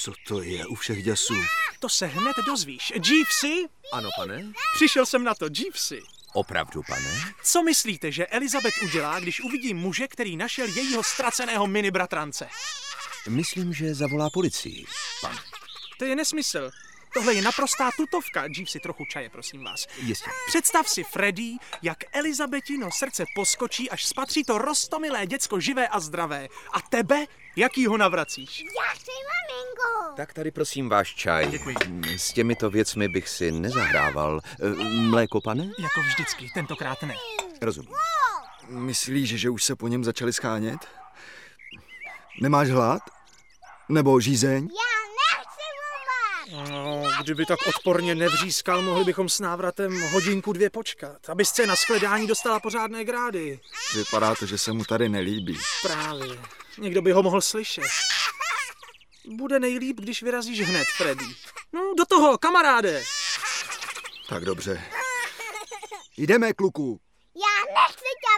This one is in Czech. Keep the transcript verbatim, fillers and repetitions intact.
Co to je u všech děsů? To se hned dozvíš. Jeevesy? Ano, pane? Přišel jsem na to, Jeevesy. Opravdu, pane? Co myslíte, že Elizabeth udělá, když uvidí muže, který našel jejího ztraceného mini-bratrance? Myslím, že zavolá policii, pane. To je nesmysl. Tohle je naprostá tutovka. Jeevesy, trochu čaje, prosím vás. Jistě. Představ si, Freddy, jak Elizabethino srdce poskočí, až spatří to roztomilé děcko živé a zdravé. A tebe, jaký ho navracíš? Já chci maminko. Tak tady prosím váš čaj. Děkuji. S těmito věcmi bych si nezahrával. Mléko, pane? Jako vždycky, tentokrát ne. Rozumím. Myslíš, že už se po něm začali schánět? Nemáš hlad? Nebo žízeň? Já nechci vůbec. No, kdyby tak odporně nevřískal, mohli bychom s návratem hodinku dvě počkat, aby scéna shledání dostala pořádné grády. Vypadá to, že se mu tady nelíbí. Právě. Někdo by ho mohl slyšet. Bude nejlíp, když vyrazíš hned, Freddy. No, do toho, kamaráde! Tak dobře. Jdeme, kluku. Já nechci tě.